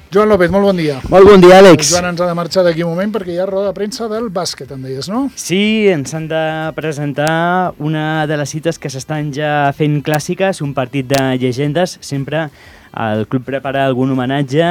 Joan López, molt bon dia. Molt bon dia, Àlex. El Joan ens ha de marxar d'aquí un moment perquè hi ha roda de premsa del bàsquet, em deies, no? Sí, ens han de presentar una de les cites que s'estan ja fent clàssiques, un partit de llegendes. Sempre el club prepara algun homenatge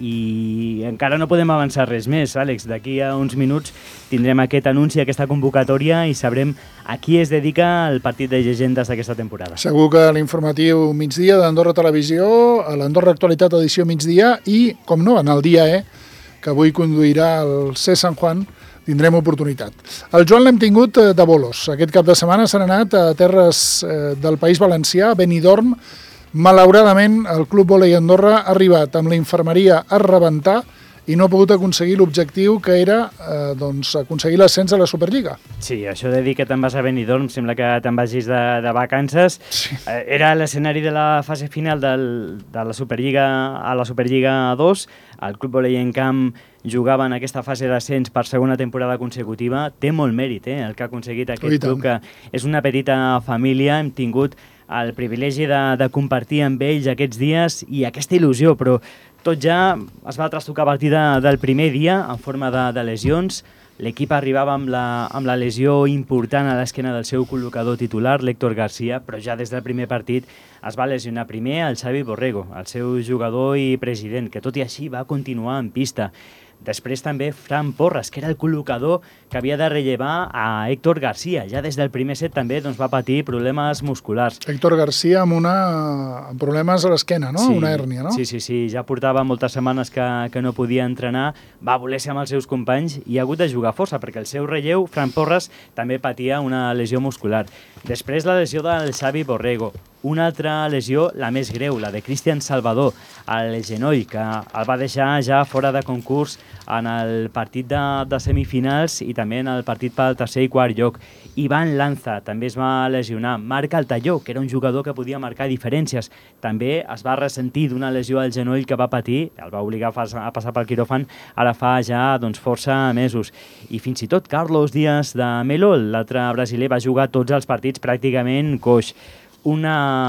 i encara no podem avançar res més, Àlex. D'aquí a uns minuts tindrem aquest anunci, aquesta convocatòria i sabrem a qui es dedica el partit de llegendes d'aquesta temporada. Segur que l'informatiu migdia d'Andorra Televisió, a l'Andorra Actualitat edició migdia i, com no, en el dia que avui conduirà el C. San Juan, tindrem oportunitat. El Joan l'hem tingut de bolos. Aquest cap de setmana s'han anat a terres del País Valencià, a Benidorm. Malauradament, el Club Vòlei Andorra ha arribat amb la infermeria a rebentar i no ha pogut aconseguir l'objectiu que era aconseguir l'ascens a la Superliga. Sí, això de dir que te'n vas a Benidorm, sembla que te'n vagis de vacances. Sí. Era l'escenari de la fase final de la Superliga a la Superliga 2. El Club Vòlei en Camp jugava en aquesta fase d'ascens per segona temporada consecutiva. Té molt mèrit, el que ha aconseguit aquest club, que és una petita família. Hem tingut el privilegi de compartir amb ells aquests dies i aquesta il·lusió, però tot ja es va trastocar a partir del primer dia en forma de lesions. L'equip arribava amb la lesió important a l'esquena del seu col·locador titular, l'Héctor García, però ja des del primer partit es va lesionar primer el Xavi Borrego, el seu jugador i president, que tot i així va continuar en pista. Després també Fran Porras, que era el col·locador que havia de rellevar a Héctor García. Ja des del primer set també va patir problemes musculars. Héctor García amb problemes a l'esquena, no? Sí, una hèrnia, no? Sí. Ja portava moltes setmanes que no podia entrenar, va voler ser amb els seus companys i ha hagut de jugar força, perquè el seu relleu, Fran Porras, també patia una lesió muscular. Després la lesió del Xavi Borrego. Una altra lesió, la més greu, la de Cristian Salvador, al genoll, que el va deixar ja fora de concurs en el partit de semifinals i també en el partit pel tercer i quart lloc. Ivan Lanza també es va lesionar. Marc Altalló, que era un jugador que podia marcar diferències, també es va ressentir d'una lesió al genoll que va patir, el va obligar a passar pel quiròfan ara fa ja força mesos. I fins i tot Carlos Díaz de Melo, l'altre brasiler, va jugar tots els partits pràcticament coix. Un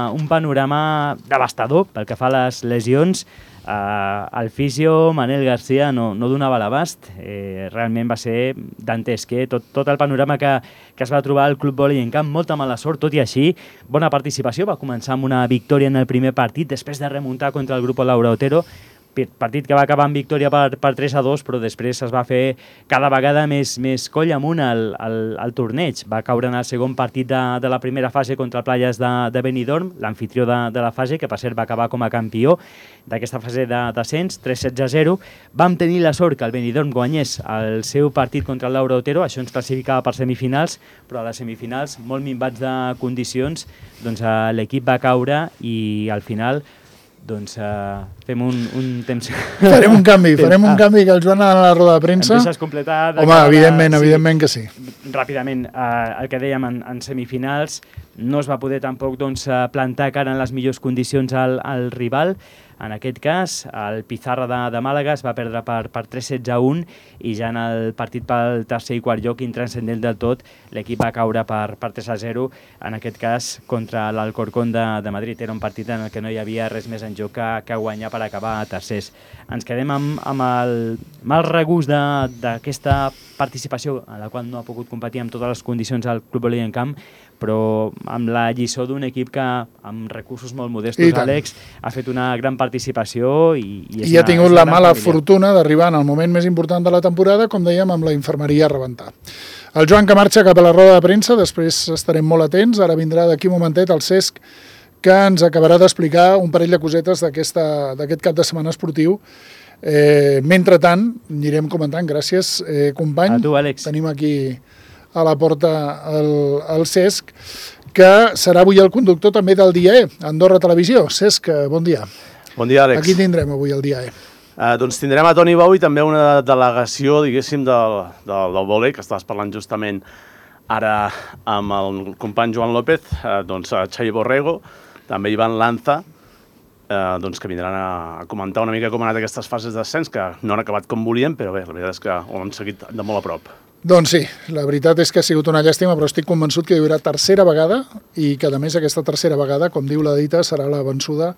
panorama devastador pel que fa a les lesions. El fisio Manel García no donava l'abast, realment va ser dantesc, tot el panorama que es va trobar el Club Vòlei en Camp, molta mala sort, tot i així, bona participació, va començar amb una victòria en el primer partit, després de remuntar contra el Grupo Laura Otero, partit que va acabar amb victòria per 3-2, però després es va fer cada vegada més coll amunt al torneig. Va caure en el segon partit de la primera fase contra el Playas de Benidorm, l'anfitrió de la fase, que per cert va acabar com a campió d'aquesta fase d'ascens, 3-0. Vam tenir la sort que el Benidorm guanyés el seu partit contra el Laura Otero, això ens classificava per semifinals, però a les semifinals, molt minvats de condicions, l'equip va caure i al final fem un temps... Farem un canvi, que el Joan a la roda de premsa... Em deixes completar... Home, evidentment que sí. Ràpidament, el que dèiem en semifinals, no es va poder tampoc plantar cara en les millors condicions al rival. En aquest cas, el Pizarra de Màlaga es va perdre per 3-1 i ja en el partit pel tercer i quart lloc, intranscendent del tot, l'equip va caure per 3-0, en aquest cas contra l'Alcorcón de Madrid. Era un partit en el que no hi havia res més en joc que guanyar per acabar tercers. Ens quedem amb el mal regust d'aquesta participació, en la qual no ha pogut competir amb totes les condicions al Club Vòlei en Camp, però amb la lliçó d'un equip que, amb recursos molt modestos, Àlex, ha fet una gran participació i ha tingut la mala fortuna d'arribar en el moment més important de la temporada, com dèiem, amb la infermeria a rebentar. El Joan que marxa cap a la roda de premsa, després estarem molt atents, ara vindrà d'aquí un momentet el Cesc, que ens acabarà d'explicar un parell de cosetes d'aquest cap de setmana esportiu. Mentrestant, anirem comentant. Gràcies, company. A tu, Àlex. Tenim aquí a la porta el Cesc, que serà avui el conductor també del Dia E, Andorra Televisió. Cesc, bon dia. Bon dia, Àlex. Aquí tindrem avui el Dia E. Doncs tindrem a Toni Bou i també una delegació, diguéssim, del vòlei, que estaves parlant justament ara amb el company Joan López, Xavi Borrego, també Ivan Lanza, que vindran a comentar una mica com han anat aquestes fases d'ascens, que no han acabat com volien, però bé, la veritat és que ho han seguit de molt a prop. Doncs sí, la veritat és que ha sigut una llàstima, però estic convençut que hi haurà tercera vegada i que, a més, aquesta tercera vegada, com diu la dita, serà la vençuda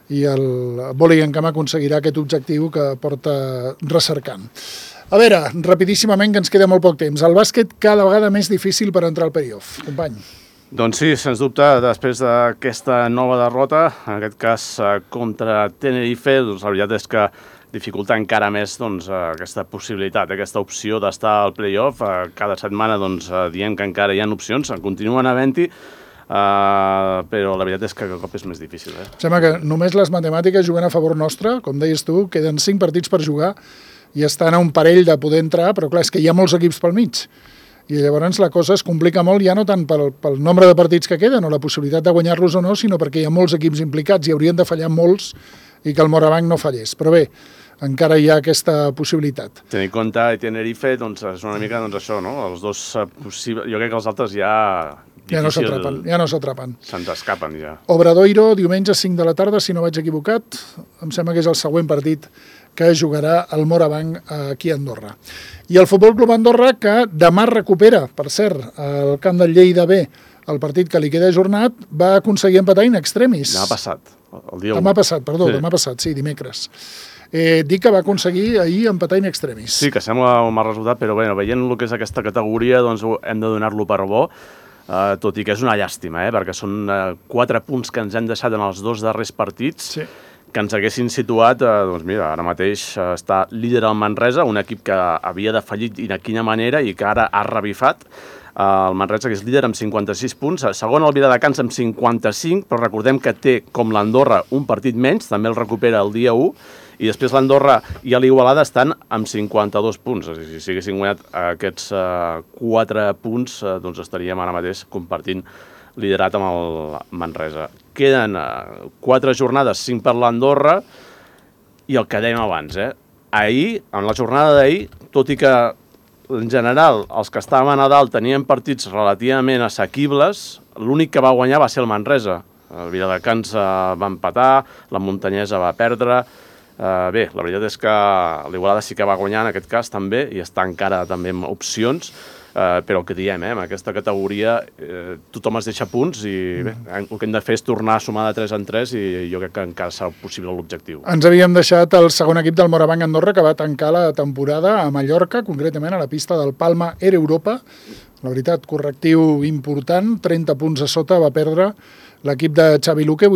i el vòlei en camp aconseguirà aquest objectiu que porta recercant. A veure, rapidíssimament, que ens queda molt poc temps. El bàsquet cada vegada més difícil per entrar al play-off. Company. Doncs sí, sens dubte, després d'aquesta nova derrota, en aquest cas contra Tenerife, doncs la veritat és que dificulta encara més doncs, aquesta possibilitat, aquesta opció d'estar al play-off. Cada setmana doncs, diem que encara hi ha opcions, continuen havent-hi, però la veritat és que cada cop és més difícil. Sembla que només les matemàtiques juguen a favor nostre, com deies tu, queden 5 partits per jugar i estan a un parell de poder entrar, però clar, és que hi ha molts equips pel mig. I llavors la cosa es complica molt, ja no tant pel nombre de partits que queden o la possibilitat de guanyar-los o no, sinó perquè hi ha molts equips implicats i haurien de fallar molts i que el Morabanc no fallés. Però bé, encara hi ha aquesta possibilitat. Tenir en compte Tenerife, doncs, és una mica doncs, això, no? Els dos possibles... Jo crec que els altres ja... Ja no s'atrapen. Se'ns escapen, ja. Obradoiro, diumenge 5 de la tarda, si no vaig equivocat. Em sembla que és el següent partit que jugarà el Morabanc aquí a Andorra. I el Futbol Club Andorra, que demà recupera, per cert, el camp del Lleida B, el partit que li queda ajornat, va aconseguir empatar in extremis. Demà passat, el dia 1. Demà passat, dimecres. Dic que va aconseguir ahir empatar in extremis. Sí, que sembla un mal resultat, però bé, veient el que és aquesta categoria, doncs hem de donar-lo per bo, tot i que és una llàstima, perquè són 4 punts que ens hem deixat en els 2 darrers partits, sí, que ens haguessin situat, doncs mira, ara mateix està líder el Manresa, un equip que havia defallit i de quina manera i que ara ha revifat. El Manresa, que és líder amb 56 punts, segon el Viladecans amb 55, però recordem que té, com l'Andorra, un partit menys, també el recupera el dia 1, i després l'Andorra i l'Igualada estan amb 52 punts. Si haguessin guanyat aquests 4 punts, doncs estaríem ara mateix compartint liderat amb el Manresa. Queden 4 jornades, 5 per l'Andorra, i el que dèiem abans, ahir, en la jornada d'ahir, tot i que en general els que estaven a dalt tenien partits relativament assequibles, l'únic que va guanyar va ser el Manresa. El Viladecans va empatar, la Muntanyesa va perdre. Bé, la veritat és que l'Igualada sí que va guanyar en aquest cas també, i està encara també amb opcions, però el que diem, en aquesta categoria tothom es deixa punts i bé, el que hem de fer és tornar a sumar de 3 en 3 i jo crec que encara serà possible l'objectiu. Ens havíem deixat el segon equip del Morabanc Andorra, que va tancar la temporada a Mallorca, concretament a la pista del Palma Air Europa. La veritat, correctiu important, 30 punts a sota va perdre l'equip de Xavi Luque,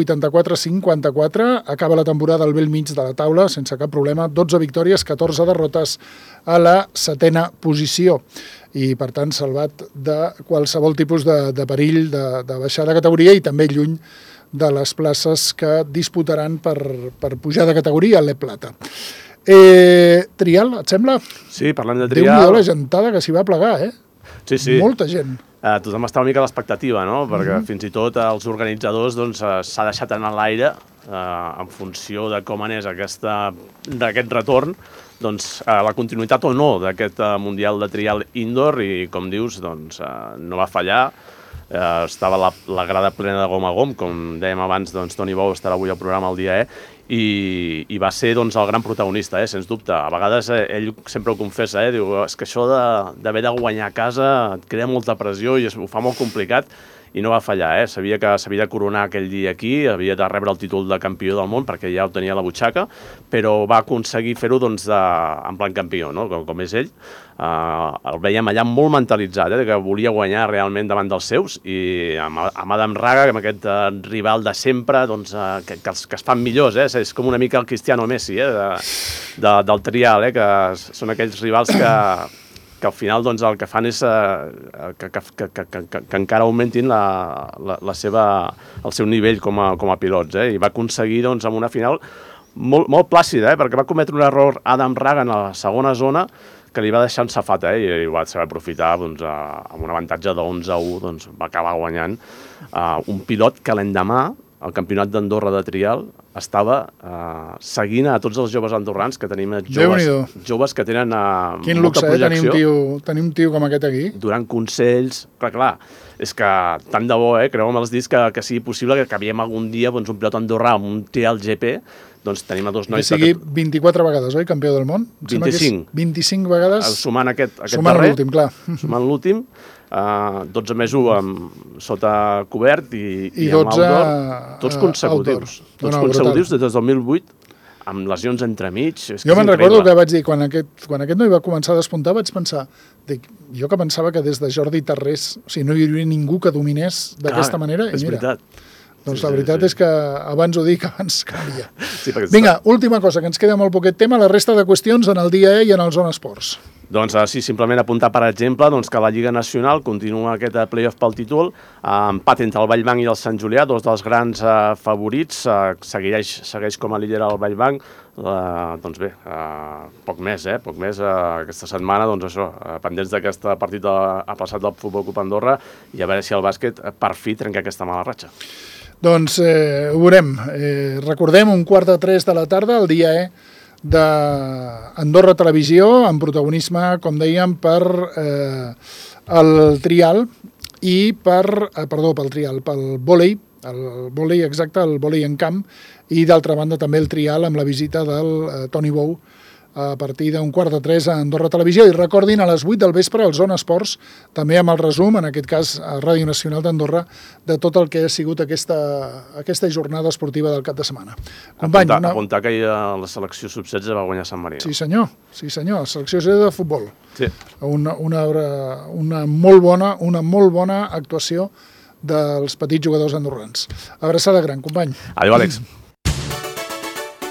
84-54, acaba la temporada al bell mig de la taula, sense cap problema, 12 victòries, 14 derrotes a la 7ª posició. I, per tant, salvat de qualsevol tipus de perill de baixar de categoria i també lluny de les places que disputaran per pujar de categoria a l'E Plata. Trial, et sembla? Sí, parlant de Trial... Déu-n'hi-do la gentada que s'hi va plegar, Sí. Molta gent. Tothom està una mica a l'expectativa, no? Perquè fins i tot els organitzadors s'ha deixat anar a l'aire en funció de com anés d'aquest retorn, doncs la continuïtat o no d'aquest Mundial de Trial Indoor, i com dius, doncs no va fallar. Estava la grada plena de gom a gom, com dèiem abans, doncs Toni Bou estarà avui al programa el dia i va ser doncs el gran protagonista, sens dubte. A vegades ell sempre ho confessa, diu, és que això d'haver de guanyar a casa et crea molta pressió i ho fa molt complicat, i no va fallar, sabia que s'havia de coronar aquell dia aquí, havia de rebre el títol de campió del món perquè ja ho tenia a la butxaca, però va aconseguir fer-ho doncs, en plan campió, no? Com és ell. El veiem allà molt mentalitzat, que volia guanyar realment davant dels seus, i amb Adam Raga, amb aquest rival de sempre, doncs, que es fan millors, és com una mica el Cristiano Messi del trial, que són aquells rivals que al final doncs, el que fan és que encara augmentin el seu nivell com a pilots. I va aconseguir doncs, amb una final molt plàcida, perquè va cometre un error Adam Raga en la segona zona que li va deixar en safata, i va saber aprofitar doncs, amb un avantatge de 11-1, doncs, va acabar guanyant un pilot que l'endemà el Campionat d'Andorra de Trial estava seguint a tots els joves andorrans, que tenim joves que tenen molta projecció. Tenir un tio com aquest aquí. Donant consells. Clar, és que tant de bo, creu amb els dits que sigui possible que acabem algun dia un pilot andorrà amb un Trial GP doncs tenim a dos Que nois... sigui 24 vegades, oi, campió del món? Em sembla que és 25. 25 vegades... Sumant aquest Sumant darrer, l'últim, clar. sumant l'últim, 12 més 1 sota cobert i I amb 12 outdoor, tots consecutius. outdoor. Tots No, consecutius des del 2008, amb lesions entremig. Jo me'n recordo que vaig dir, quan aquest noi va començar a despuntar, vaig pensar, jo que pensava que des de Jordi Tarrés, o sigui, no hi havia ningú que dominés d'aquesta manera, i és mira, veritat. doncs la veritat és que abans ho dic, abans canvia. Sí, Vinga, última cosa, que ens queda molt poquet tema, la resta de qüestions en el dia E i en el Zona Esports. Doncs sí, simplement apuntar, per exemple, doncs, que la Lliga Nacional continua aquest play-off pel títol, empat entre el Vallbanc i el Sant Julià, dos dels grans favorits, segueix com a líder el Vallbanc, doncs bé, poc més aquesta setmana, doncs això, pendents d'aquest partit ha passat del Futbol Club Andorra i a veure si el bàsquet per fi trenca aquesta mala ratxa. Doncs ho veurem. Recordem, 2:45 de la tarda, el dia E d'Andorra Televisió, amb protagonisme, com dèiem, per el trial i pel vòlei, el vòlei exacte, el vòlei en camp, i d'altra banda també el trial amb la visita del Toni Bou a partir d'2:45 a Andorra Televisió. I recordin, a les 8 del vespre, al Zona Esports, també amb el resum, en aquest cas a Ràdio Nacional d'Andorra, de tot el que ha sigut aquesta jornada esportiva del cap de setmana. Company, apuntar que la selecció sub-16 va guanyar Sant Marino. Sí senyor, la selecció de futbol. Sí. Una molt bona actuació dels petits jugadors andorrans. Abraçada gran, company. Adéu, Àlex.